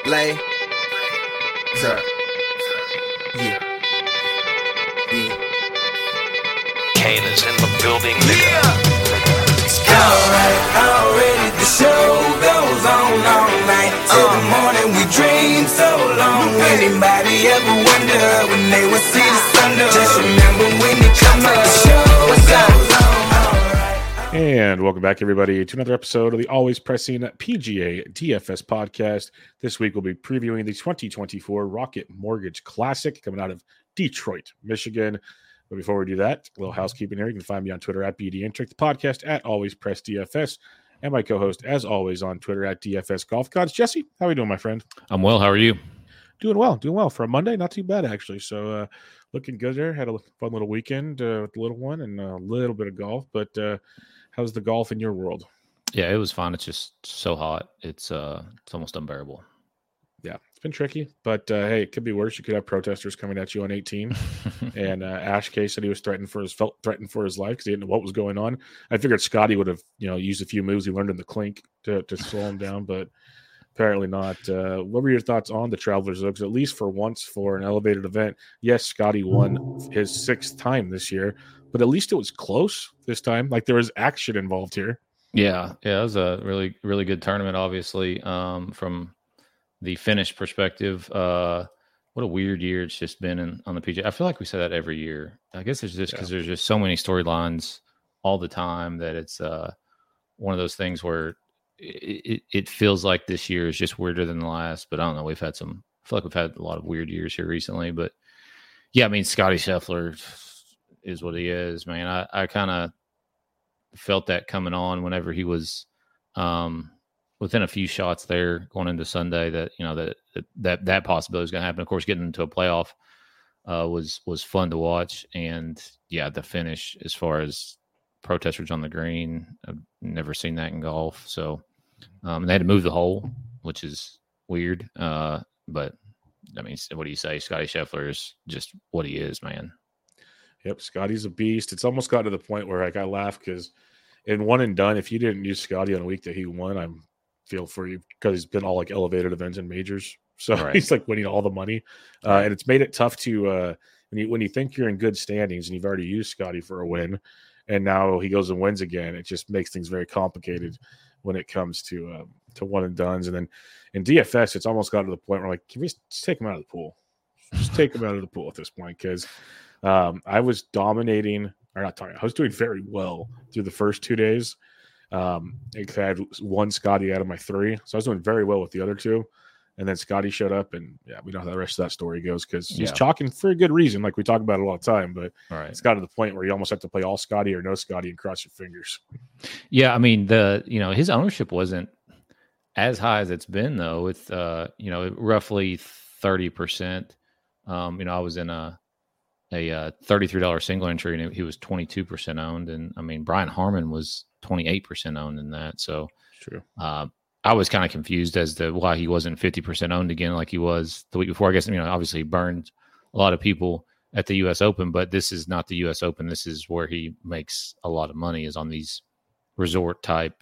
Lay. Sir. Yeah. Kane is in the building, nigga. Alright, already the show goes on all night. Till the morning we dream so long. Anybody ever wonder when they would see the sun? Just remember when it comes up, the show goes on. And welcome back, everybody, to another episode of the Always Pressing PGA DFS podcast. This week, we'll be previewing the 2024 Rocket Mortgage Classic coming out of Detroit, Michigan. But before we do that, a little housekeeping here. You can find me on Twitter at BDintric, the podcast at Always Press DFS, and my co-host, as always, on Twitter at DFS Golf Gods. Jesse, how are you doing, my friend? I'm well. How are you? Doing well. For a Monday, not too bad, actually. So, looking good there. Had a fun little weekend with the little one and a little bit of golf. But how's the golf in your world? Yeah, it was fun. It's just so hot. It's almost unbearable. Yeah, it's been tricky, but hey, it could be worse. You could have protesters coming at you on 18. And Ash K said he was felt threatened for his life because he didn't know what was going on. I figured Scotty would have, used a few moves he learned in the clink to slow him down, but apparently not. What were your thoughts on the Travelers? Because at least for once, for an elevated event, yes, Scotty won his 6th time this year, but at least it was close this time. Like there was action involved here. Yeah, it was a really, really good tournament. Obviously, from the finish perspective, what a weird year it's just been on the PGA. I feel like we say that every year. I guess it's just because there's just so many storylines all the time that it's one of those things where it feels like this year is just weirder than the last. But I don't know. I feel like we've had a lot of weird years here recently. But yeah, I mean, Scotty Scheffler is what he is, man. I kind of felt that coming on whenever he was within a few shots there going into Sunday that possibility is going to happen. Of course, getting into a playoff was fun to watch. And yeah, the finish as far as protesters on the green, I've never seen that in golf. So they had to move the hole, which is weird. But I mean, what do you say? Scotty Scheffler is just what he is, man. Yep, Scotty's a beast. It's almost got to the point where I laugh because in one and done, if you didn't use Scotty on a week that he won, I feel for you because he's been all like elevated events and majors. So right. He's like winning all the money. And it's made it tough to when you think you're in good standings and you've already used Scotty for a win and now he goes and wins again, it just makes things very complicated when it comes to one and dones. And then in DFS, it's almost got to the point where like, can we just take him out of the pool? Just take him out of the pool at this point because I was dominating, or not talking. I was doing very well through the first 2 days. I had one Scotty out of my 3, so I was doing very well with the other 2. And then Scotty showed up, and yeah, we know how the rest of that story goes because he's chalking for a good reason, like we talk about it all the time. But It's got to the point where you almost have to play all Scotty or no Scotty and cross your fingers. Yeah, I mean his ownership wasn't as high as it's been though, with roughly 30%. I was in a $33 single entry, and he was 22% owned. And I mean, Brian Harman was 28% owned in that. So true. I was kind of confused as to why he wasn't 50% owned again, like he was the week before. I guess, obviously he burned a lot of people at the US Open, but this is not the US Open. This is where he makes a lot of money, is on these resort type,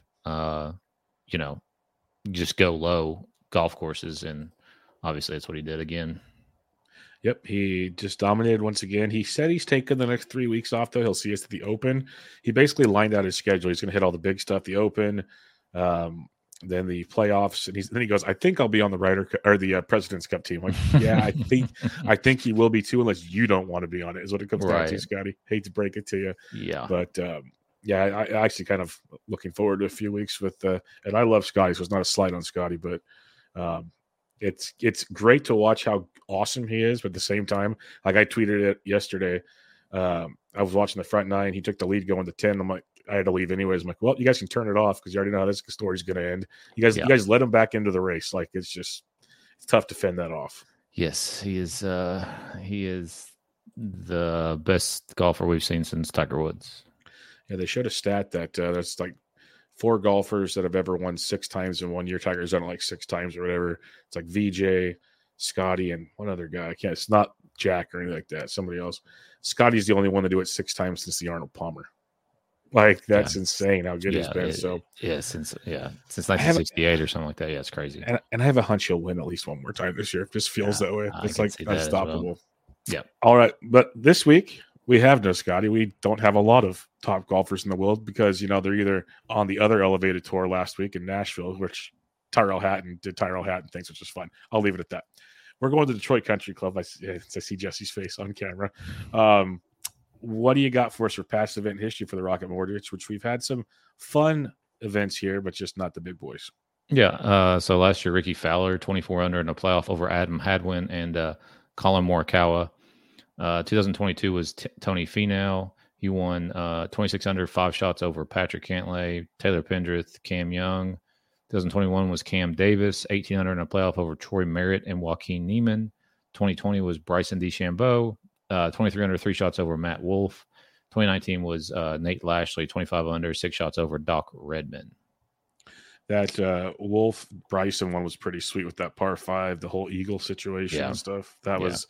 just go low golf courses. And obviously that's what he did again. Yep, he just dominated once again. He said he's taking the next 3 weeks off, though. He'll see us at the Open. He basically lined out his schedule. He's going to hit all the big stuff, the Open, then the playoffs, and then he goes, "I think I'll be on the Ryder or the President's Cup team." Like, yeah, I think he will be too, unless you don't want to be on it. Is what it comes down to, Scotty. Hate to break it to you, yeah, but I actually kind of looking forward to a few weeks with. And I love Scotty, so it's not a slight on Scotty, but. It's great to watch how awesome he is, but at the same time, like I tweeted it yesterday. I was watching the front 9. He took the lead going to 10. I'm like, I had to leave anyways. I'm like, well, you guys can turn it off because you already know how this story's going to end. You guys let him back into the race. Like it's tough to fend that off. Yes, he is the best golfer we've seen since Tiger Woods. Yeah, they showed a stat that there's like 4 golfers that have ever won 6 times in 1 year. Tiger's done it like 6 times or whatever. It's like VJ, Scotty, and one other guy. It's not Jack or anything like that. Somebody else. Scotty's the only one to do it 6 times since the Arnold Palmer. Like that's insane how good he's been. Since 1968 or something like that. Yeah, it's crazy. And I have a hunch he'll win at least one more time this year. It just feels that way. It's like unstoppable. Well. Yeah. All right, but this week we have no Scotty. We don't have a lot of top golfers in the world because they're either on the other elevated tour last week in Nashville, which Tyrell Hatton did Tyrell Hatton things, which is fun. I'll leave it at that. We're going to Detroit Country Club. I see Jesse's face on camera. What do you got for us for past event history for the Rocket Mortgage, which we've had some fun events here, but just not the big boys? Yeah. So last year, Ricky Fowler, 24 under in a playoff over Adam Hadwin and Colin Morikawa. 2022 was Tony Finau. He won 26 under, 5 shots over Patrick Cantlay, Taylor Pendrith, Cam Young. 2021 was Cam Davis, 18 under in a playoff over Troy Merritt and Joaquin Niemann. 2020 was Bryson DeChambeau, 23 under, 3 shots over Matt Wolff. 2019 was Nate Lashley, 25 under, 6 shots over Doc Redman. That Wolf Bryson one was pretty sweet with that par 5, the whole eagle situation and stuff. That was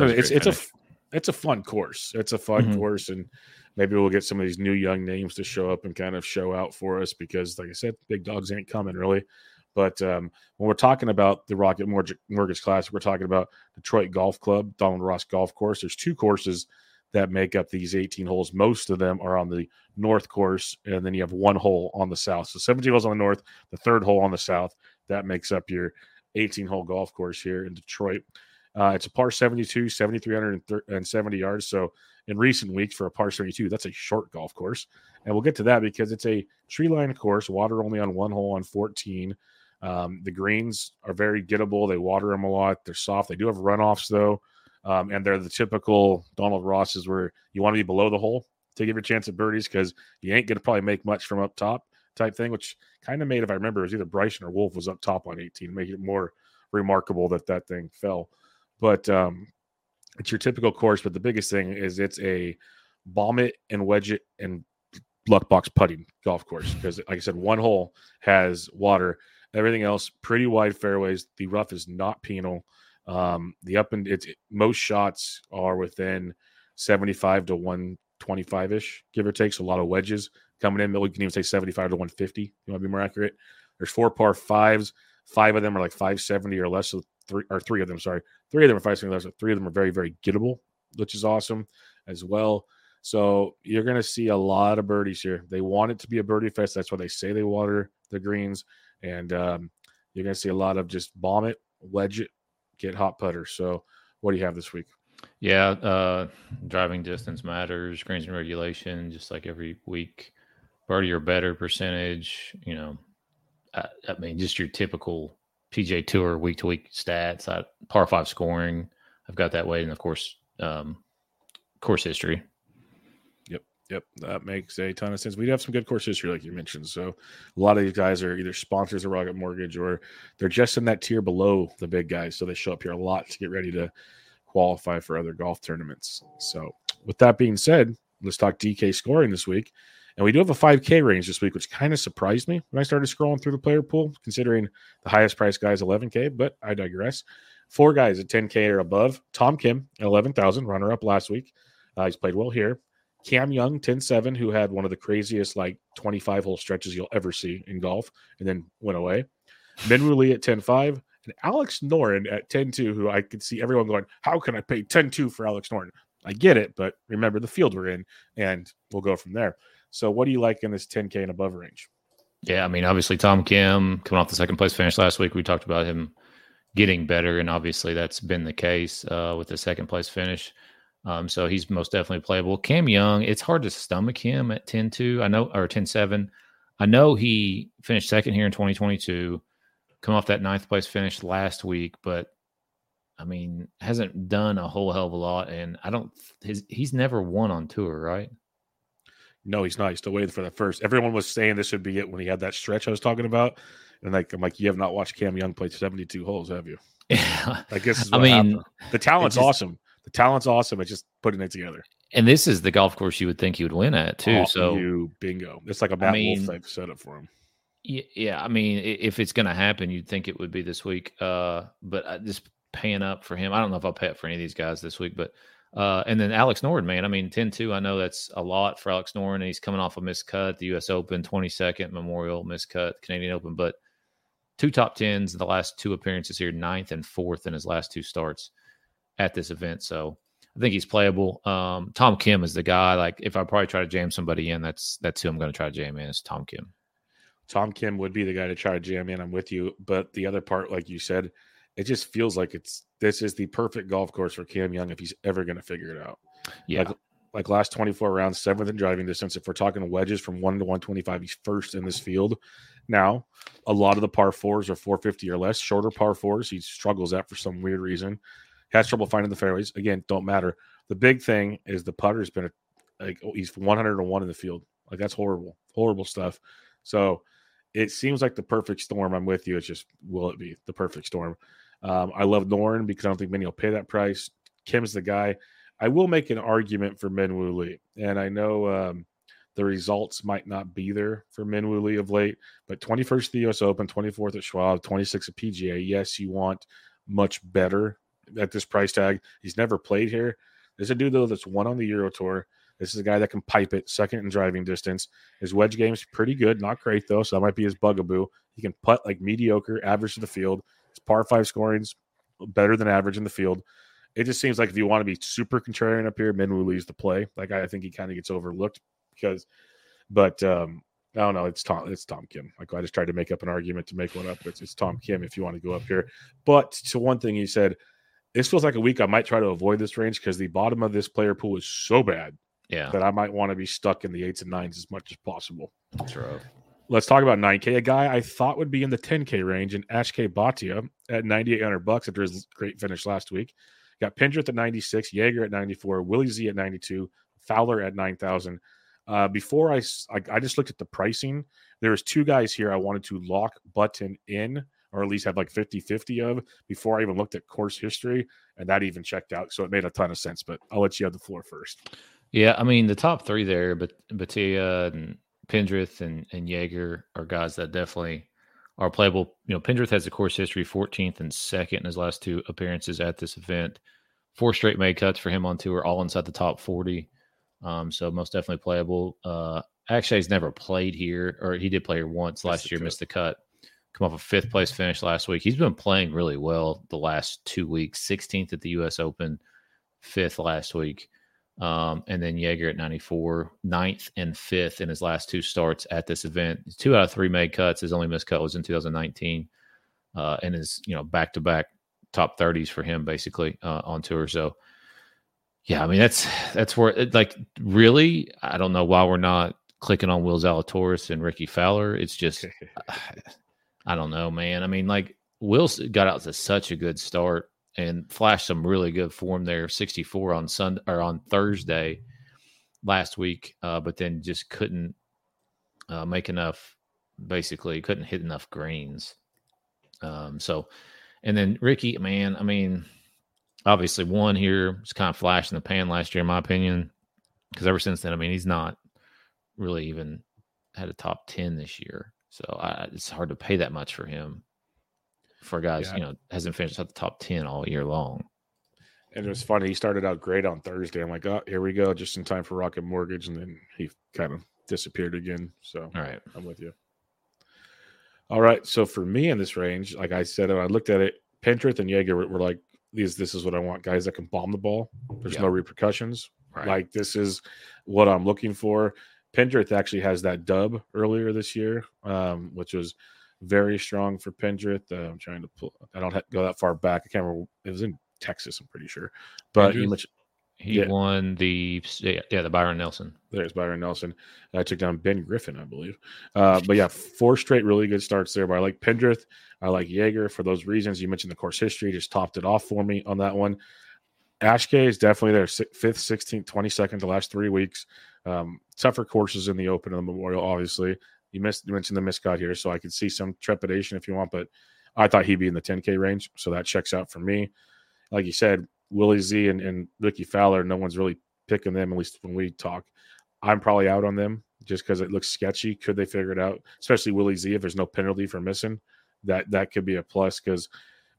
it's a fun course. It's a fun course, and maybe we'll get some of these new young names to show up and kind of show out for us because, like I said, big dogs ain't coming really. But when we're talking about the Rocket Mortgage Classic, we're talking about Detroit Golf Club, Donald Ross Golf Course. There's 2 courses that make up these 18 holes. Most of them are on the north course, and then you have 1 hole on the south. So 17 holes on the north, the 3rd hole on the south. That makes up your 18-hole golf course here in Detroit. It's a par 72, 7,370 yards. So in recent weeks for a par 72, that's a short golf course. And we'll get to that because it's a tree-lined course, water only on 1 hole on 14. The greens are very gettable. They water them a lot. They're soft. They do have runoffs, though. And they're the typical Donald Rosses where you want to be below the hole to give your chance at birdies because you ain't going to probably make much from up top type thing, which kind of made, if I remember, it was either Bryson or Wolf was up top on 18, making it more remarkable that thing fell. But it's your typical course. But the biggest thing is it's a bomb it and wedge it and luck box putting golf course because, like I said, 1 hole has water. Everything else, pretty wide fairways. The rough is not penal. Most shots are within 75 to 125-ish, give or take. So a lot of wedges coming in. We can even say 75 to 150. You want to be more accurate? There's 4 par 5s. 5 of them are like 570 or less. So 3 of them, sorry. 3 of them are 570 or less. So 3 of them are very, very gettable, which is awesome as well. So you're going to see a lot of birdies here. They want it to be a birdie fest. That's why they say they water the greens. And you're going to see a lot of just bomb it, wedge it, get hot putter. So what do you have this week? Yeah, driving distance matters, greens and regulation, just like every week. Birdie or better percentage, I mean, just your typical PGA Tour week-to-week stats. Par 5 scoring, I've got that way. And, of course, course history. Yep, that makes a ton of sense. We have some good course history, like you mentioned. So a lot of these guys are either sponsors of Rocket Mortgage or they're just in that tier below the big guys. So they show up here a lot to get ready to qualify for other golf tournaments. So with that being said, let's talk DK scoring this week. And we do have a 5K range this week, which kind of surprised me when I started scrolling through the player pool, considering the highest price guy is 11K, but I digress. 4 guys at 10K or above. Tom Kim at 11,000, runner-up last week. He's played well here. Cam Young, 10-7, who had one of the craziest 25-hole stretches you'll ever see in golf and then went away. Minwoo Lee at 10-5. And Alex Noren at 10-2, who I could see everyone going, how can I pay 10-2 for Alex Noren? I get it, but remember the field we're in, and we'll go from there. So what do you like in this 10K and above range? Yeah, I mean, obviously Tom Kim coming off the second-place finish last week. We talked about him getting better, and obviously that's been the case with the second-place finish. So he's most definitely playable. Cam Young, it's hard to stomach him at 10-2. I know, or 10-7. I know he finished second here in 2022, come off that 9th place finish last week, but I mean, hasn't done a whole hell of a lot. And he's never won on tour, right? No, he's not. He's still waiting for the first. Everyone was saying this would be it when he had that stretch I was talking about. And I'm like, you have not watched Cam Young play 72 holes, have you? Yeah. I guess happened. The talent's awesome. The talent's awesome. It's just putting it together. And this is the golf course you would think he would win at, too. Bingo. It's like a Matt Wolff type setup for him. Yeah. I mean, if it's going to happen, you'd think it would be this week. But just paying up for him, I don't know if I'll pay up for any of these guys this week, but And then Alex Noren, man. I mean, 10-2, I know that's a lot for Alex Noren. And he's coming off a miscut, the U.S. Open, 22nd Memorial miscut, Canadian Open. But 2 top 10s in the last 2 appearances here, 9th and 4th in his last 2 starts at this event. So I think he's playable. Tom Kim is the guy. Like, if I probably try to jam somebody in, that's who I'm going to try to jam in, is Tom Kim. Tom Kim would be the guy to try to jam in. I'm with you. But the other part, like you said, it just feels like this is the perfect golf course for Cam Young if he's ever going to figure it out. Yeah. Like last 24 rounds, 7th in driving distance. If we're talking wedges from 1 to 125, he's first in this field. Now, a lot of the par 4s are 450 or less. Shorter par 4s, he struggles at for some weird reason. Has trouble finding the fairways. Again, don't matter. The big thing is the putter's been he's 101 in the field. Like, that's horrible stuff. So it seems like the perfect storm. I'm with you. It's just, will it be the perfect storm? I love Noren because I don't think many will pay that price. Kim's the guy. I will make an argument for Minwoo Lee, and I know the results might not be there for Minwoo Lee of late, but 21st at the U.S. Open, 24th at Schwab, 26th at PGA. Yes, you want much better at this price tag. He's never played here. There's a dude, though, that's won on the Euro Tour. This is a guy that can pipe it, 2nd in driving distance. His wedge game's pretty good, not great, though, so that might be his bugaboo. He can putt like mediocre, average to the field. His par 5 scoring's better than average in the field. It just seems like if you want to be super contrarian up here, Minwoo Lee's the play. Like, I think he kind of gets overlooked but I don't know. It's Tom Kim. Like, I just tried to make up an argument to make one up. It's Tom Kim if you want to go up here. But to one thing he said, this feels like a week I might try to avoid this range because the bottom of this player pool is so bad that I might want to be stuck in the 8s and 9s as much as possible. That's rough. Let's talk about 9K. A guy I thought would be in the 10K range in Ashke Bhatia at $9,800 after his great finish last week. Got Pendrith at 96, Jaeger at 94, Willie Z at 92, Fowler at 9,000. Before I just looked at the pricing. There was 2 guys here I wanted to lock button in, or at least have like 50-50 of, before I even looked at course history, and that even checked out. So it made a ton of sense, but I'll let you have the floor first. Yeah, I mean, the top 3 there, but Bhatia and Pendrith and Jaeger are guys that definitely are playable. You know, Pendrith has a course history 14th and 2nd in his last 2 appearances at this event. 4 straight made cuts for him on tour, all inside the top 40. So most definitely playable. Actually, he's never played here, or he did play here once last year, missed the cut. Come off a 5th place finish last week. He's been playing really well the last 2 weeks. 16th at the U.S. Open, 5th last week. And then Jaeger at 94, 9th and 5th in his last 2 starts at this event. 2 out of 3 made cuts. His only missed cut was in 2019, and his back-to-back top 30s for him basically on tour. So yeah, I mean that's where really I don't know why we're not clicking on Will Zalatoris and Ricky Fowler. It's just I don't know, man. I mean, like, Will got out to such a good start and flashed some really good form there, 64 on Sunday or on Thursday last week, but then just couldn't make enough. Basically, couldn't hit enough greens. And then Ricky, man, I mean, obviously one here was kind of flash in the pan last year, in my opinion, because ever since then, I mean, he's not really even had a top 10 this year. So it's hard to pay that much for him. For guys, hasn't finished at the top 10 all year long. And it was funny. He started out great on Thursday. I'm like, oh, here we go, just in time for Rocket Mortgage. And then he kind of disappeared again. So all right, I'm with you. All right. So for me in this range, like I said, when I looked at it, Pendrith and Jaeger were like, this is what I want. Guys that can bomb the ball. There's no repercussions. Right. Like, this is what I'm looking for. Pendrith actually has that dub earlier this year, which was very strong for Pendrith. I'm trying to pull. I don't have to go that far back. I can't remember. It was in Texas, I'm pretty sure. But he won the Byron Nelson. There's Byron Nelson. I took down Ben Griffin, I believe. But yeah, 4 straight really good starts there. But I like Pendrith. I like Jaeger for those reasons. You mentioned the course history, just topped it off for me on that one. Ashke is definitely there, 5th, 16th, 22nd the last 3 weeks. Tougher courses in the Open and the Memorial, obviously. You mentioned the miscut here, so I could see some trepidation if you want, but I thought he'd be in the 10K range, so that checks out for me. Like you said, Willie Z and Ricky Fowler, no one's really picking them, at least when we talk. I'm probably out on them just because it looks sketchy. Could they figure it out? Especially Willie Z, if there's no penalty for missing, that could be a plus, because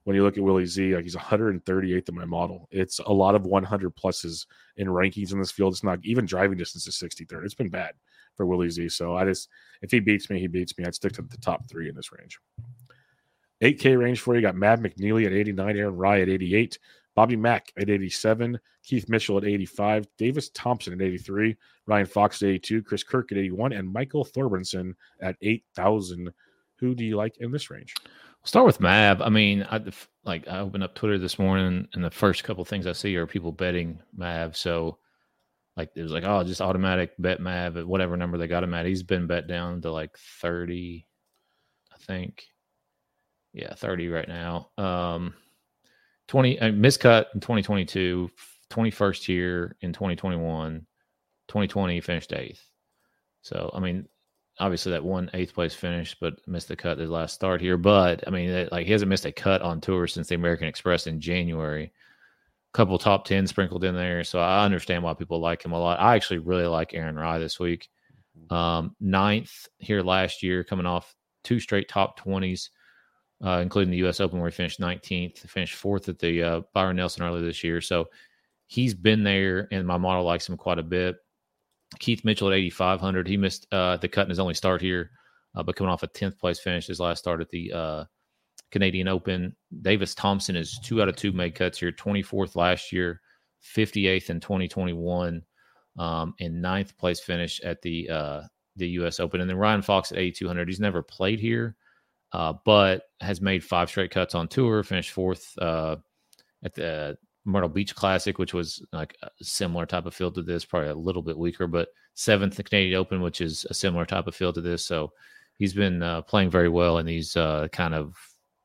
when you look at Willie Z, like he's 138th in my model. It's a lot of 100 pluses in rankings in this field. It's not even driving distance is 63rd. It's been bad for Willie Z. So if he beats me, he beats me. I'd stick to the top 3 in this range. 8K range for you got Matt McNeely at 89, Aaron Rye at 88, Bobby Mack at 87, Keith Mitchell at 85, Davis Thompson at 83, Ryan Fox at 82, Chris Kirk at 81, and Michael Thorbenson at 8,000. Who do you like in this range? We'll start with Mav. I mean, I opened up Twitter this morning, and the first couple things I see are people betting Mav. So, like, it was like, oh, just automatic bet Mav at whatever number they got him at. He's been bet down to like 30, I think. Yeah, 30 right now. 20 miscut in 2022, 21st year in 2021, 2020 finished 8th. So, I mean, obviously that 8th place finish, but missed the cut his last start here. But I mean, like, he hasn't missed a cut on tour since the American Express in January. A couple top 10 sprinkled in there. So I understand why people like him a lot. I actually really like Aaron Rye this week. 9th here last year, coming off 2 straight top 20s. Including the U.S. Open where he finished 19th, finished 4th at the Byron Nelson earlier this year. So he's been there, and my model likes him quite a bit. Keith Mitchell at 8,500. He missed the cut in his only start here, but coming off a 10th place finish his last start at the Canadian Open. Davis Thompson is 2 out of 2 made cuts here, 24th last year, 58th in 2021, and 9th place finish at the U.S. Open. And then Ryan Fox at 8,200. He's never played here. But has made 5 straight cuts on tour, finished 4th at the Myrtle Beach Classic, which was like a similar type of field to this, probably a little bit weaker, but 7th the Canadian Open, which is a similar type of field to this. So he's been playing very well in these kind of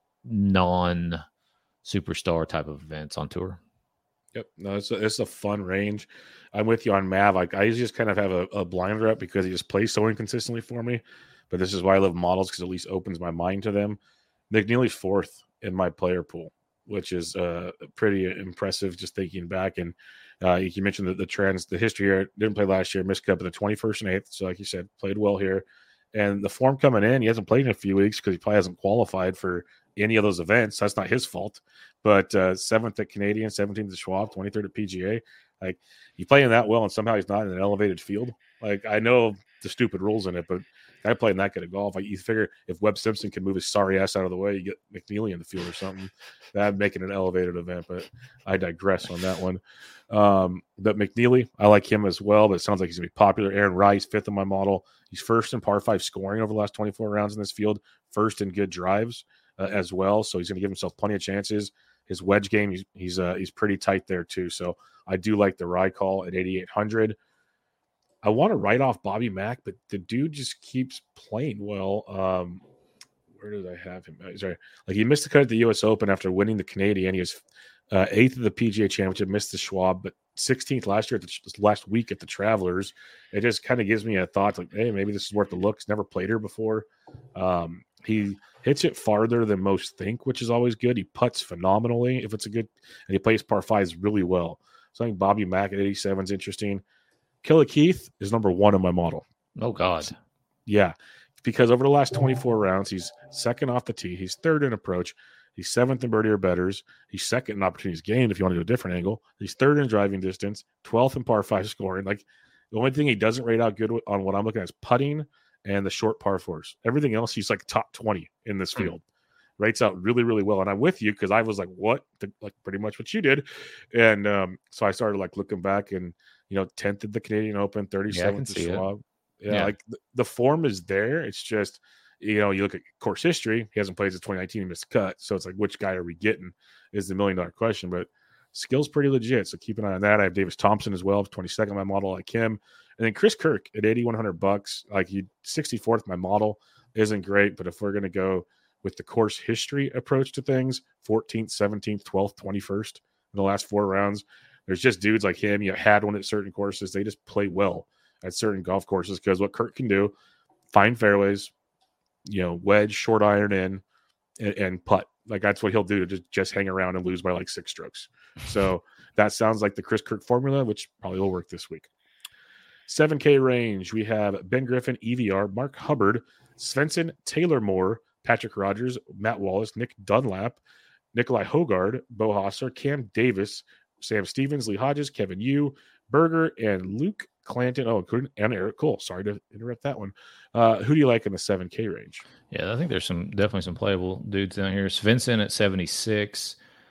non-superstar type of events on tour. Yep. No, it's a fun range. I'm with you on Mav. Like, I just kind of have a blinder up because he just plays so inconsistently for me. But this is why I love models, because at least opens my mind to them. McNeely's 4th in my player pool, which is pretty impressive just thinking back. And you mentioned the history here. Didn't play last year, missed cut in the 21st and 8th. So like you said, played well here. And the form coming in, he hasn't played in a few weeks because he probably hasn't qualified for any of those events. That's not his fault. But 7th at Canadian, 17th at Schwab, 23rd at PGA. Like, you playing that well and somehow he's not in an elevated field. Like, I know the stupid rules in it, but guy playing that good at golf, like, you figure if Webb Simpson can move his sorry ass out of the way, you get McNeely in the field or something. That'd make it an elevated event, but I digress on that one. But McNeely, I like him as well, but it sounds like he's going to be popular. Aaron Rice, 5th in my model. He's 1st in par 5 scoring over the last 24 rounds in this field, 1st in good drives as well. So he's going to give himself plenty of chances. His wedge game, he's pretty tight there too. So I do like the Rye call at 8,800. I want to write off Bobby Mack, but the dude just keeps playing well. Where did I have him? Sorry. Like, he missed the cut at the U.S. Open after winning the Canadian. He was 8th of the PGA Championship, missed the Schwab, but 16th last year, last week at the Travelers. It just kind of gives me a thought, like, hey, maybe this is worth the look. He's never played here before. He hits it farther than most think, which is always good. He putts phenomenally if it's a good, and he plays par 5s really well. So I think Bobby Mack at 87 is interesting. Killer Keith is number 1 in my model. Oh, God. Yeah, because over the last 24 rounds, he's 2nd off the tee. He's 3rd in approach. He's 7th in birdie or betters. He's 2nd in opportunities gained if you want to do a different angle. He's 3rd in driving distance, 12th in par 5 scoring. Like, the only thing he doesn't rate out good on what I'm looking at is putting and the short par 4s. Everything else, he's like top 20 in this field. Rates out really, really well. And I'm with you because I was like, what? Like, pretty much what you did. And so I started like looking back and, 10th at the Canadian Open, 37th at Schwab. Yeah, like the form is there. It's just, you look at course history. He hasn't played since 2019. He missed a cut. So it's like, which guy are we getting is the $1 million question. But skill's pretty legit. So keep an eye on that. I have Davis Thompson as well, 22nd my model, like him. And then Chris Kirk at $8,100. Like, 64th my model isn't great. But if we're going to go with the course history approach to things, 14th, 17th, 12th, 21st in the last 4 rounds, there's just dudes like him. You had one at certain courses. They just play well at certain golf courses because what Kirk can do, find fairways, wedge, short iron in, and putt. Like, that's what he'll do, to just hang around and lose by like 6 strokes. So that sounds like the Chris Kirk formula, which probably will work this week. 7K range, we have Ben Griffin, EVR, Mark Hubbard, Svensson, Taylor Moore, Patrick Rogers, Matt Wallace, Nick Dunlap, Nikolai Hogard, Bo Hosser, Cam Davis, Sam Stevens, Lee Hodges, Kevin Yu, Berger, and Luke Clanton. Oh, and Eric Cole. Sorry to interrupt that one. Who do you like in the 7K range? Yeah, I think there's definitely some playable dudes down here. Svensson at 76.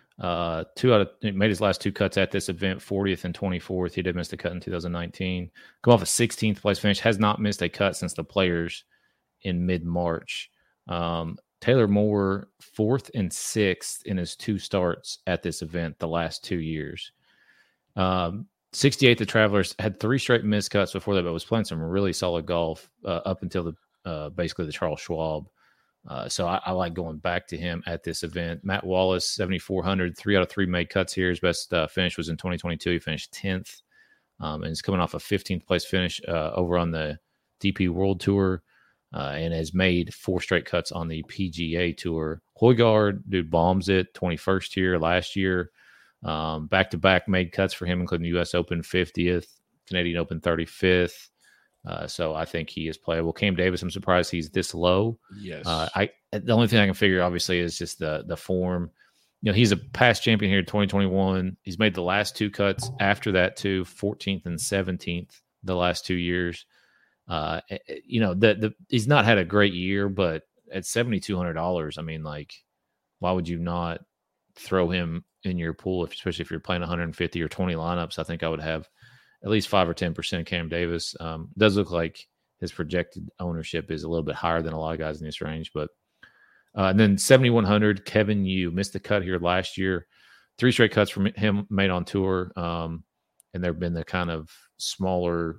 Made his last 2 cuts at this event, 40th and 24th. He did miss the cut in 2019. Come off a 16th place finish. Has not missed a cut since the Players in mid-March. Taylor Moore, 4th and 6th in his 2 starts at this event the last 2 years. 68th, the Travelers had 3 straight missed cuts before that, but was playing some really solid golf up until basically the Charles Schwab. So I like going back to him at this event. Matt Wallace, 7,400, 3 out of 3 made cuts here. His best finish was in 2022. He finished 10th, and he's coming off a 15th place finish over on the DP World Tour, and has made 4 straight cuts on the PGA Tour. Højgaard, dude, bombs it. 21st here last year. Back-to-back made cuts for him, including the U.S. Open 50th, Canadian Open 35th. So I think he is playable. Cam Davis, I'm surprised he's this low. Yes. The only thing I can figure, obviously, is just the form. You know, he's a past champion here in 2021. He's made the last 2 cuts after that too, 14th and 17th the last 2 years. You know, he's not had a great year, but at $7,200, I mean, like, why would you not throw him in your pool, especially if you're playing 150 or 20 lineups? I think I would have at least 5 or 10% Cam Davis. Does look like his projected ownership is a little bit higher than a lot of guys in this range. But and then 7,100, Kevin Yu missed the cut here last year. 3 straight cuts from him made on tour. And there have been the kind of smaller,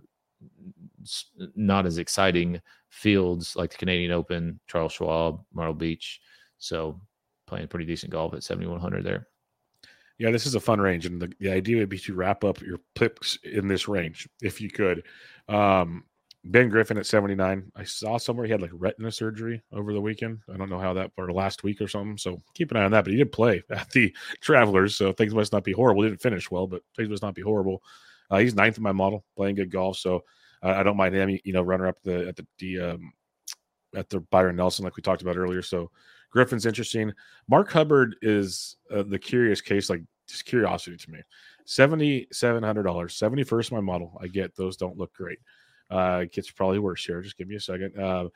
not as exciting fields like the Canadian Open, Charles Schwab, Myrtle Beach. So playing pretty decent golf at 7,100 there. Yeah, this is a fun range, and the idea would be to wrap up your picks in this range if you could. Ben Griffin at 79. I saw somewhere he had like retina surgery over the weekend. I don't know how that, or last week or something. So keep an eye on that. But he did play at the Travelers, so things must not be horrible. He didn't finish well, but things must not be horrible. He's 9th in my model, playing good golf. So I don't mind him. You know, runner up at the Byron Nelson, like we talked about earlier. So Griffin's interesting. Mark Hubbard is the curious case, like just curiosity to me. $7,700, 71st my model. I get those don't look great. It gets probably worse here. Just give me a second.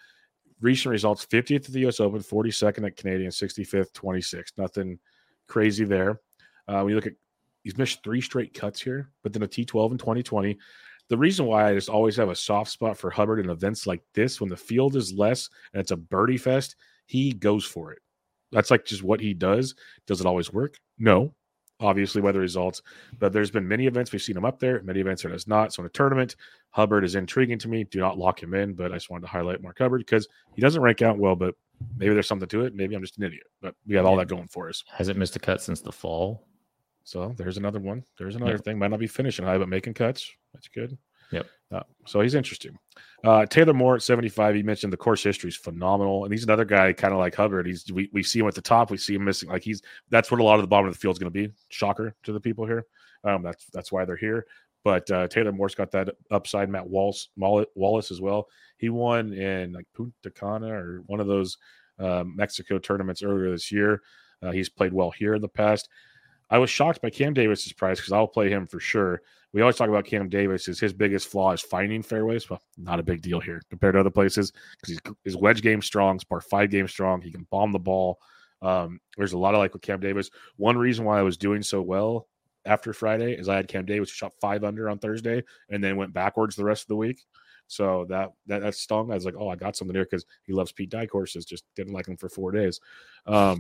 Recent results: 50th at the U.S. Open, 42nd at Canadian, 65th, 26th. Nothing crazy there. When you look at, he's missed 3 straight cuts here, but then a T12 in 2020. The reason why I just always have a soft spot for Hubbard in events like this, when the field is less and it's a birdie fest, he goes for it. That's like just what he does. Does it always work? No. Obviously, weather results. But there's been many events we've seen him up there, many events it has not. So in a tournament, Hubbard is intriguing to me. Do not lock him in, but I just wanted to highlight Mark Hubbard because he doesn't rank out well, but maybe there's something to it. Maybe I'm just an idiot, but we got all that going for us. Hasn't missed a cut since the fall. So there's another one. There's another thing. Might not be finishing high, but making cuts. That's good. Yep. So he's interesting. Taylor Moore at 75. He mentioned the course history is phenomenal, and he's another guy kind of like Hubbard. We see him at the top. We see him missing. Like that's what a lot of the bottom of the field is going to be. Shocker to the people here. That's why they're here. But Taylor Moore's got that upside. Matt Wallace as well. He won in like Punta Cana or one of those Mexico tournaments earlier this year. He's played well here in the past. I was shocked by Cam Davis's price because I'll play him for sure. We always talk about Cam Davis is his biggest flaw is finding fairways. Well, not a big deal here compared to other places because his wedge game strong, his par 5 game strong. He can bomb the ball. There's a lot of like with Cam Davis. One reason why I was doing so well after Friday is I had Cam Davis who shot 5 under on Thursday and then went backwards the rest of the week. So that stung. I was like, oh, I got something here because he loves Pete Dye courses. Just didn't like him for 4 days. So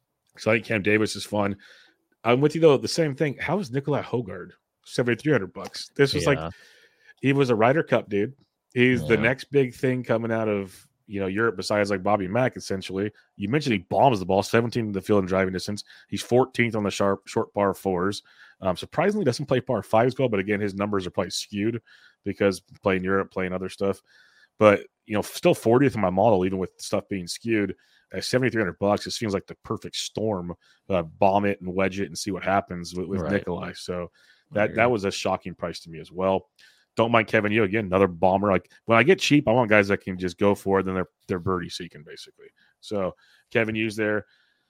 I think Cam Davis is fun. I'm with you though. The same thing. How is Nikolai Højgaard $7,300? This was like he was a Ryder Cup dude. He's the next big thing coming out of Europe besides like Bobby Mack. Essentially, you mentioned he bombs the ball 17 to the field in driving distance. He's 14th on the short par 4s. Surprisingly, doesn't play par 5s well, but again, his numbers are probably skewed because playing Europe, playing other stuff. But still 40th in my model, even with stuff being skewed. At $7,300, it seems like the perfect storm. Bomb it and wedge it and see what happens with Nikolai. So that was a shocking price to me as well. Don't mind Kevin Yu again, another bomber. Like when I get cheap, I want guys that can just go for it. Then they're birdie seeking basically. So Kevin Yu's there.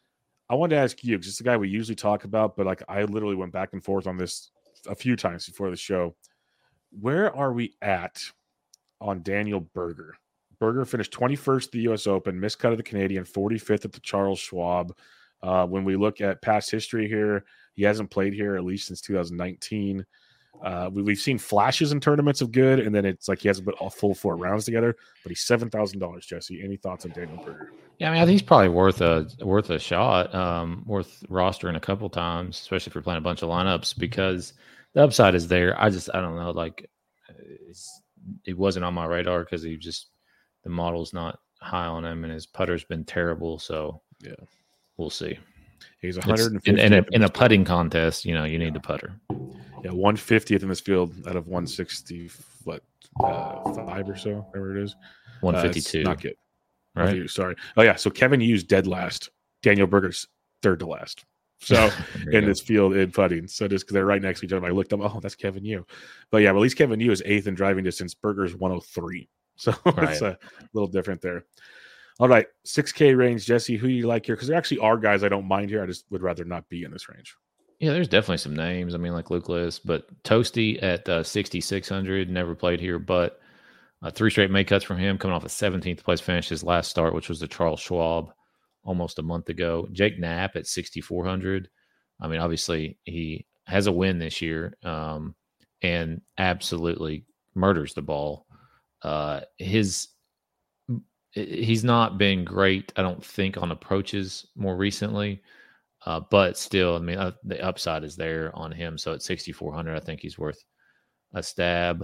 I wanted to ask you, because it's the guy we usually talk about, but like I literally went back and forth on this a few times before the show. Where are we at on Daniel Berger? Berger finished 21st at the U.S. Open, miscut of the Canadian, 45th at the Charles Schwab. When we look at past history here, he hasn't played here at least since 2019. We've seen flashes in tournaments of good, and then it's like he hasn't put a full 4 rounds together. But he's $7,000. Jesse, any thoughts on Daniel Berger? Yeah, I mean, I think he's probably worth a shot, worth rostering a couple times, especially if you're playing a bunch of lineups, because the upside is there. I don't know, like it wasn't on my radar because the model's not high on him, and his putter's been terrible. So yeah, we'll see. He's 150 in a putting contest. You need the putter. Yeah, 150th in this field out of 160, 5 or so, whatever it is. 152. Not good. Right. Sorry. Oh, yeah. So Kevin Yu's dead last. Daniel Berger's third to last. So in this field in putting. So just because they're right next to each other, I looked up, oh, that's Kevin Yu. But yeah, at least Kevin Yu is 8th in driving distance. Berger's 103. So it's a little different there. All right. 6K range. Jesse, who you like here? Because there actually are guys I don't mind here. I just would rather not be in this range. Yeah, there's definitely some names. I mean, like Luke List, but Toasty at 6,600, never played here, but 3 straight make cuts from him, coming off a 17th place finish his last start, which was the Charles Schwab almost a month ago. Jake Knapp at 6,400. I mean, obviously he has a win this year and absolutely murders the ball. He's not been great, I don't think, on approaches more recently. But still, I mean, the upside is there on him. So at 6,400, I think he's worth a stab.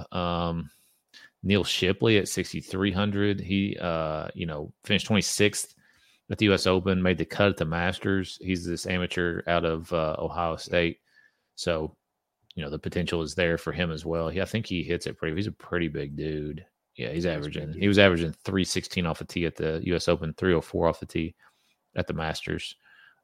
Neil Shipley at 6,300. He, finished 26th at the U.S. Open, made the cut at the Masters. He's this amateur out of Ohio State. So, the potential is there for him as well. I think he hits it he's a pretty big dude. Yeah, he was averaging 316 off the tee at the U.S. Open, 304 off the tee at the Masters.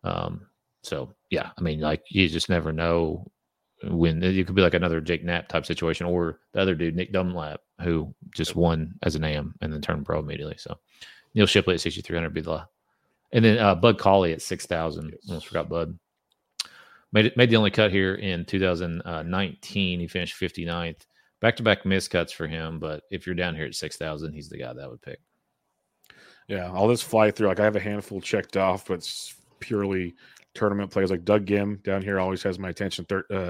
So yeah, I mean, like you just never know when it could be like another Jake Knapp type situation, or the other dude, Nick Dunlap, who just won as an AM and then turned pro immediately. So Neil Shipley at 6,300 be the, and then Bud Cauley at 6,000. Almost forgot Bud. Made the only cut here in 2019. He finished 59th. Back-to-back miscuts for him, but if you're down here at 6,000, he's the guy that I would pick. Yeah, I'll just fly through. Like I have a handful checked off, but it's purely tournament players. Like Doug Gim down here always has my attention.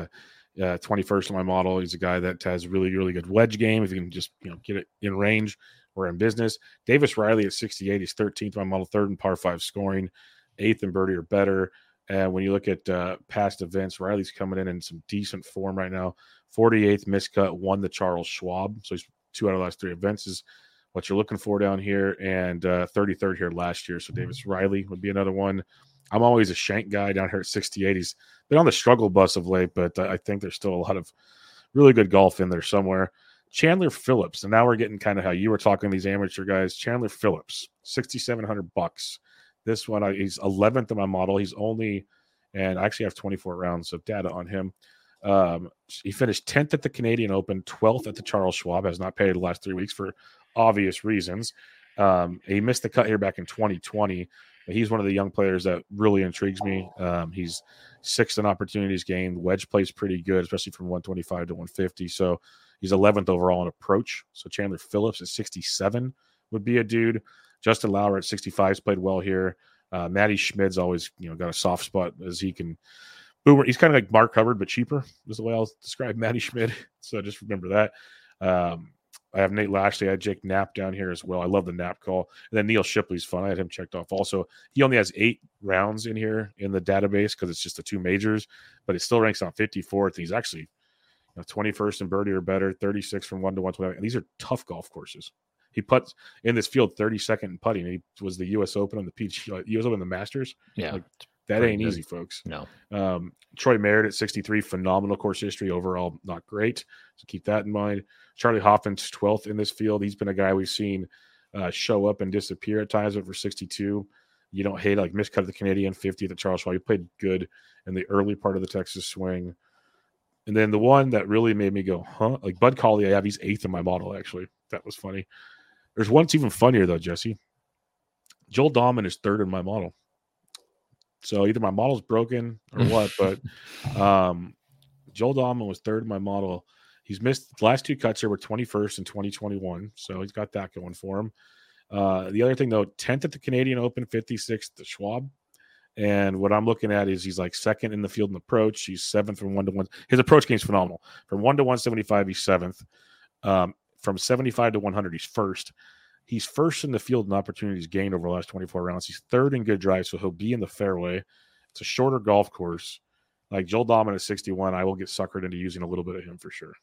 21st on my model. He's a guy that has really, really good wedge game. If you can just get it in range or in business. Davis Riley at 68. He's 13th on my model, 3rd in par 5 scoring, 8th in birdie or better. And when you look at past events, Riley's coming in some decent form right now. 48th miscut, won the Charles Schwab. So he's 2 out of the last 3 events is what you're looking for down here. And 33rd here last year. So Davis Riley would be another one. I'm always a Shank guy down here at 68. He's been on the struggle bus of late, but I think there's still a lot of really good golf in there somewhere. Chandler Phillips. And now we're getting kind of how you were talking, these amateur guys. Chandler Phillips, $6,700. This one, he's 11th in my model. He's only, and I actually have 24 rounds of data on him. He finished 10th at the Canadian Open, 12th at the Charles Schwab. Has not played the last 3 weeks for obvious reasons. He missed the cut here back in 2020. He's one of the young players that really intrigues me. He's 6th in opportunities gained. Wedge plays pretty good, especially from 125 to 150. So he's 11th overall in approach. So Chandler Phillips at 67 would be a dude. Justin Lauer at 65 has played well here. Matty Schmid's always got a soft spot as he can boomer. He's kind of like Mark Hubbard, but cheaper is the way I'll describe Matty Schmid. So just remember that. I have Nate Lashley. I had Jake Knapp down here as well. I love the Knapp call. And then Neil Shipley's fun. I had him checked off also. He only has 8 rounds in here in the database because it's just the 2 majors, but it still ranks on 54th. He's actually 21st in birdie or better, 36 from 1 to 120. And these are tough golf courses. He puts in this field 32nd in putting. He was the U.S. Open on the PGA, U.S. Open, the Masters. Yeah. That ain't easy, folks. No. Troy Merritt at 63, phenomenal course history. Overall, not great. So keep that in mind. Charlie Hoffman's 12th in this field. He's been a guy we've seen show up and disappear at times over 62. You don't hate like miscut of the Canadian, 50th at Charles Schwab. He played good in the early part of the Texas swing. And then the one that really made me go, huh? Like Bud Cauley, I have he's 8th in my model, actually. That was funny. There's one that's even funnier, though, Jesse. Joel Dahman is 3rd in my model. So either my model's broken or what, but Joel Dahlman was third in my model. He's missed the last two cuts here were 21st and 2021. So he's got that going for him. The other thing, though, 10th at the Canadian Open, 56th at Schwab. And what I'm looking at is he's like second in the field in approach. He's seventh from 1-1. His approach game is phenomenal. From 1 to 175, he's seventh. From 75 to 100, he's first. He's first in the field in opportunities gained over the last 24 rounds. He's third in good drive, so he'll be in the fairway. It's a shorter golf course. Like Joel Dahlman at 61, I will get suckered into using a little bit of him for sure.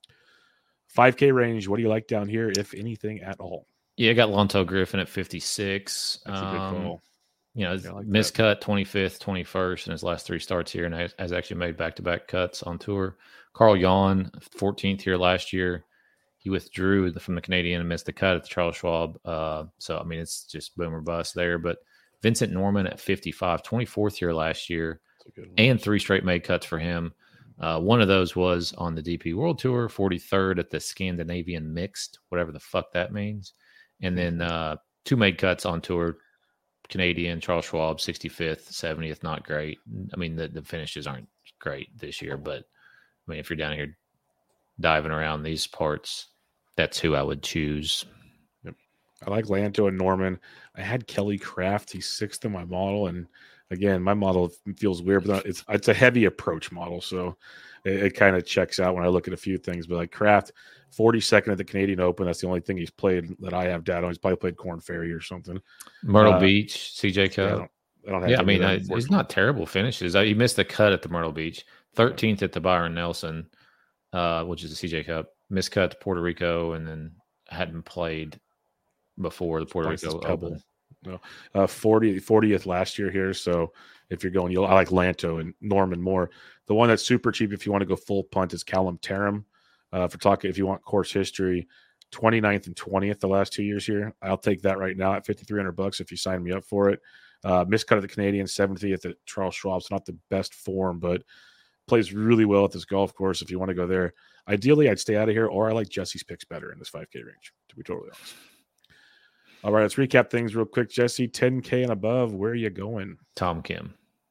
5K range, what do you like down here, if anything at all? Yeah, I got Lonto Griffin at 56. That's a good call. Like miscut 25th, 21st in his last three starts here, and has actually made back-to-back cuts on tour. Carl Yawn, 14th here last year. He withdrew from the Canadian and missed the cut at the Charles Schwab. So, I mean, it's just boom or bust there. But Vincent Norman at 55, 24th here last year, and 3 straight made cuts for him. One of those was on the DP World Tour, 43rd at the Scandinavian Mixed, whatever the fuck that means. And then 2 made cuts on tour, Canadian, Charles Schwab, 65th, 70th, not great. I mean, the finishes aren't great this year, but I mean, if you're down here diving around these parts, that's who I would choose. Yep. I like Lanto and Norman. I had Kelly Craft. He's 6th in my model. And again, my model feels weird, but it's a heavy approach model. So it kind of checks out when I look at a few things. But like Craft, 42nd at the Canadian Open. That's the only thing he's played that I have data on. He's probably played Corn Ferry or something. Myrtle Beach, CJ Cup. I don't have it's not terrible finishes. He missed the cut at the Myrtle Beach. 13th at the Byron Nelson, which is the CJ Cup. Missed cut to Puerto Rico, and then hadn't played before the Puerto Rico Open. No, 40th last year here. So if you're going, I like Lanto and Norman more. The one that's super cheap if you want to go full punt is Callum Tarram. If you want course history, 29th and 20th the last 2 years here. I'll take that right now at $5,300 if you sign me up for it. Miscut at the Canadian, 70th at Charles Schwab. It's not the best form, but plays really well at this golf course if you want to go there. Ideally, I'd stay out of here, or I like Jesse's picks better in this 5K range, to be totally honest. All right, let's recap things real quick. Jesse, 10K and above, where are you going? Tom Kim,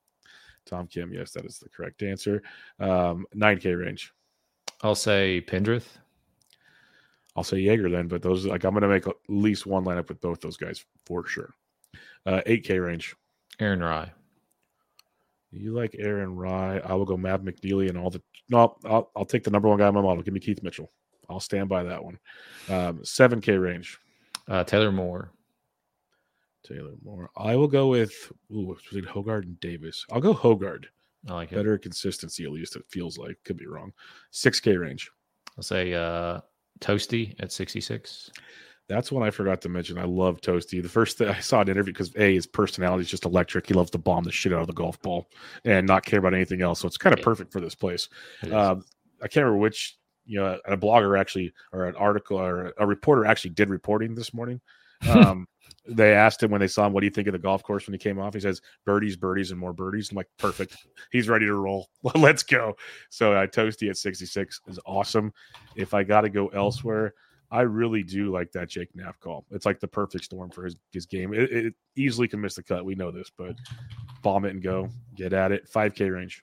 yes, that is the correct answer. 9K range. I'll say Pendrith. I'll say Jaeger then, but those I'm going to make at least one lineup with both those guys for sure. 8K range. Aaron Rai. You like Aaron Rai? I will go Mav McNeely and all the. No, I'll take the number one guy in my model. Give me Keith Mitchell. I'll stand by that one. 7K range. Taylor Moore. I will go with between Hogard and Davis. I'll go Hogard. I like it. Better consistency, at least it feels like. Could be wrong. 6K range. I'll say Toasty at 66. That's one I forgot to mention. I love Toasty. The first thing I saw an interview because his personality is just electric. He loves to bomb the shit out of the golf ball and not care about anything else. So it's kind of perfect for this place. I can't remember which, a blogger actually, or an article, or a reporter actually did reporting this morning. They asked him when they saw him, what do you think of the golf course when he came off? He says, birdies, and more birdies. I'm like, perfect. He's ready to roll. Let's go. So Toasty at 66 is awesome. If I got to go elsewhere, I really do like that Jake Knapp call. It's like the perfect storm for his game. It easily can miss the cut. We know this, but bomb it and go. Get at it. 5K range.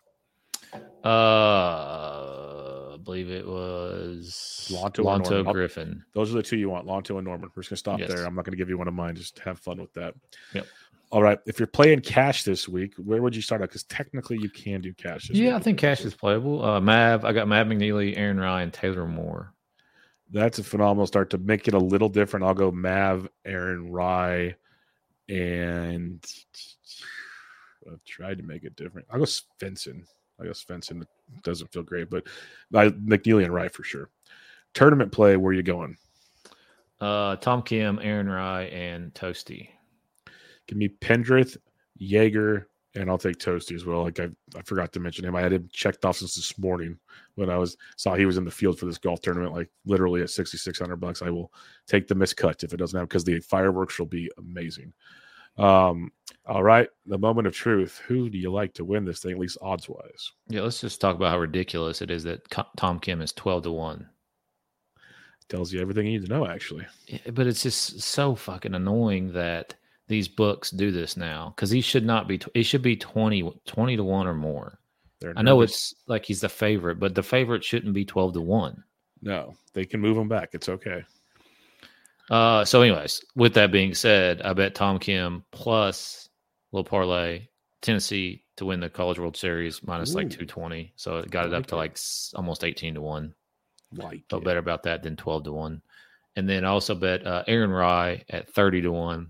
I believe it was Lonto Griffin. Those are the two you want, Lonto and Norman. We're just going to stop there. I'm not going to give you one of mine. Just have fun with that. Yep. All right. If you're playing cash this week, where would you start out? Because technically you can do cash this week. I think cash is playable. I got Mav McNeely, Aaron Rai, and Taylor Moore. That's a phenomenal start. To make it a little different, I'll go Mav, Aaron Rai, and I've tried to make it different. I'll go Svensson. Svensson doesn't feel great, but McNeely and Rai for sure. Tournament play, where are you going? Tom Kim, Aaron Rai, and Toasty. Give me Pendrith, Jaeger, and I'll take Toasty as well. Like I forgot to mention him. I had him checked off since this morning when I saw he was in the field for this golf tournament, like literally at $6,600. I will take the miscut if it doesn't have, because the fireworks will be amazing. All right, the moment of truth. Who do you like to win this thing, at least odds wise? Yeah, let's just talk about how ridiculous it is that Tom Kim is 12-1. Tells you everything you need to know, actually. But it's just so fucking annoying that these books do this now because he should not be. It should be 20 to 1 or more. I know it's like he's the favorite, but the favorite shouldn't be 12 to 1. No, they can move him back. It's okay. So, anyways, with that being said, I bet Tom Kim plus little parlay Tennessee to win the College World Series minus like 220. So it got it up to like almost 18 to 1. Felt better about that than 12 to 1. And then I also bet Aaron Rye at 30 to 1.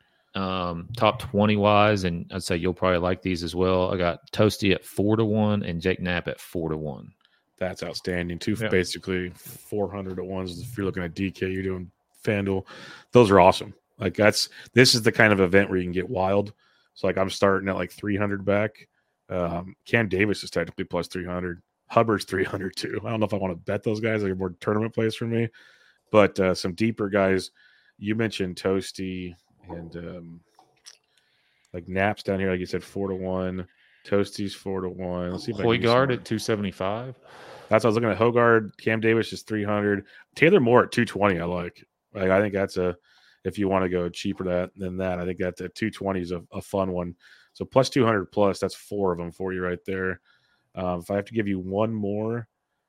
Top 20 wise, and I'd say you'll probably like these as well. I got Toasty at 4 to 1 and Jake Knapp at 4 to 1. That's outstanding. Basically 400 to 1s. If you're looking at DK, you're doing FanDuel. Those are awesome. Like this is the kind of event where you can get wild. So like I'm starting at like 300 back. Cam Davis is technically plus 300. Hubbard's 300 too. I don't know if I want to bet those guys. They're more tournament plays for me. But some deeper guys, you mentioned Toasty and like Naps down here, like you said, 4 to 1. Toasty's 4 to 1. Let's see if Hoygaard at 275. That's what I was looking at. Hogard, Cam Davis is 300. Taylor Moore at 220. I like. I think that's if you want to go cheaper than that, I think that 220 is a fun one. So plus 200 plus, that's 4 of them for you right there. If I have to give you one more,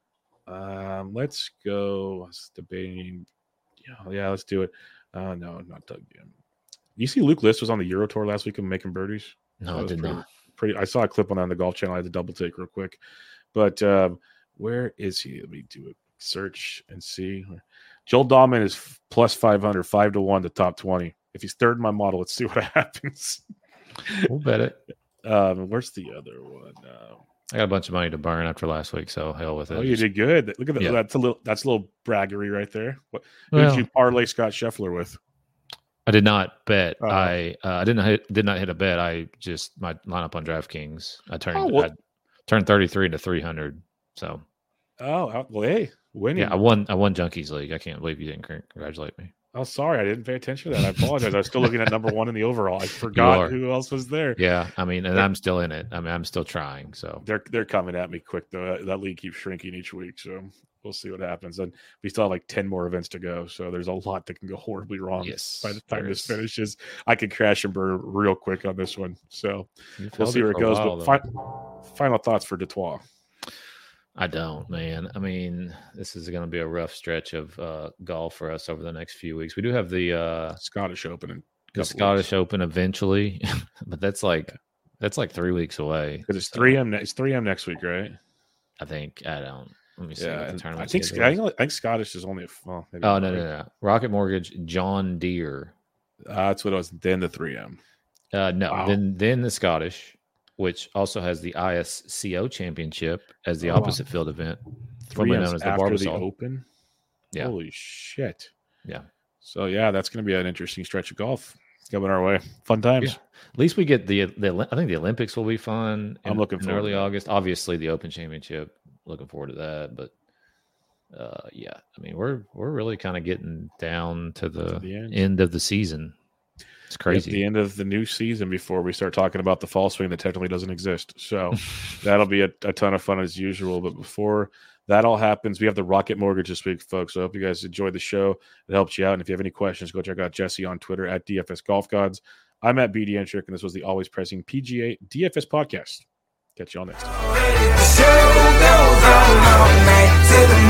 let's go. I was debating. Yeah, let's do it. No, not Doug. You see Luke List was on the Euro Tour last week and making birdies? No, I did not. I saw a clip on that on the Golf Channel. I had to double take real quick. But where is he? Let me do a search and see. Joel Dahman is plus 500, 5 to 1 to top 20. If he's third in my model, let's see what happens. We'll bet it. Where's the other one? I got a bunch of money to burn after last week, so hell with it. Oh, you did good. Look at that. Yeah. That's a little braggery right there. Who did you parlay Scott Scheffler with? I did not bet. I did not hit a bet. I just my lineup on DraftKings. I turned 33 into 300. So. Oh well, hey, winning. Yeah, I won Junkies League. I can't believe you didn't congratulate me. Oh, sorry, I didn't pay attention to that. I apologize. I was still looking at number 1 in the overall. I forgot who else was there. Yeah, I mean, and I'm still in it. I mean, I'm still trying. So they're coming at me quick though. That league keeps shrinking each week, so we'll see what happens. And we still have like 10 more events to go, so there's a lot that can go horribly wrong. Yes, by the time this finishes, I could crash and burn real quick on this one. So we'll see where it goes. But final thoughts for Detroit. I don't, man. I mean, this is going to be a rough stretch of golf for us over the next few weeks. We do have the Scottish Open. Open eventually, but that's like 3 weeks away. Because it's 3M. It's 3M next week, right? I think. I don't. Let me see. Yeah, I think Scottish is only. Maybe no. Rocket Mortgage, John Deere. That's what it was. Then the 3M. No. Wow. Then the Scottish, which also has the ISCO Championship as the opposite field event, formerly known as the Barbasol. The Open. Yeah. Holy shit. Yeah. So yeah, that's going to be an interesting stretch of golf. It's coming our way. Fun times. Yeah. At least we get the I think the Olympics will be fun. I'm looking forward in early August. Obviously, the Open Championship. Looking forward to that. But yeah, I mean, we're really kind of getting down to the end of the season. It's crazy. At the end of the new season before we start talking about the fall swing that technically doesn't exist. So that'll be a ton of fun as usual. But before that all happens, we have the Rocket Mortgage this week, folks. So I hope you guys enjoyed the show. It helps you out. And if you have any questions, go check out Jesse on Twitter at DFS Golf Gods. I'm at BD Entrick, and this was the Always Pressing PGA DFS podcast. Catch you all next time.